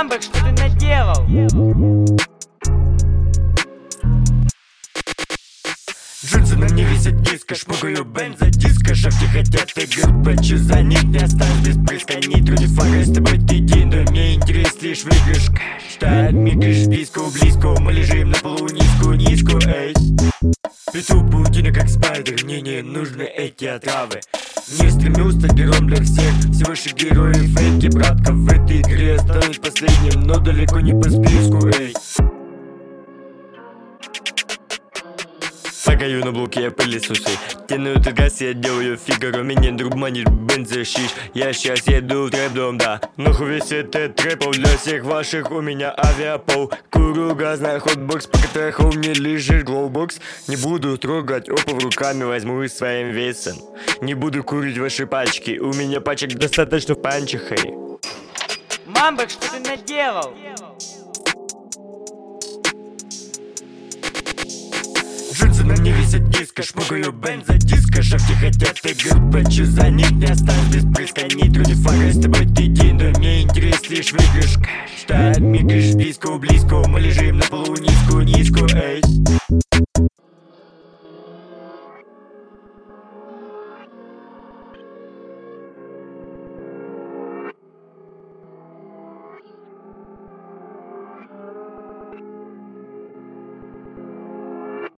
Мамбек, что ты наделал? Джинсы на мне висят низко, шмыгаю бензодиско. Шапки хотят игр, плачу за них. Не останусь без приска, нитро не фара. С тобой ты день, но мне интерес лишь выигрыш. Что микришь близко, мы лежим на полу низко, эй. Плету паутину как спайдер, мне не нужны эти отравы. Не стремлюсь стать героем для всех, всего лишь герои фейки. Братка, в этой игре останусь последним, но далеко не по списку, эй. Факаю на блоке, я пылесосы. Тяну этот газ, я делаю фигаро. Меня друг манит бензошиш. Я сейчас еду в трэп-дом, да. Нахуй весь этот трэпов для всех ваших. У меня авиапол. Курю газ на хотбокс, по которому у меня лежит глоубокс. Не буду трогать опов руками, возьму своим весом. Не буду курить ваши пачки. У меня пачек достаточно в панчах, эй. Мамбек, что ты наделал? Джинсы на мне висят низко, шмыгаю бензодиско. Шапки хотят игр, плачу за них. Не останусь без приска, нитро не фара. С тобой ты день, но мне интерес лишь выигрыш. Что микришь близко, мы лежим на полу низко, эй.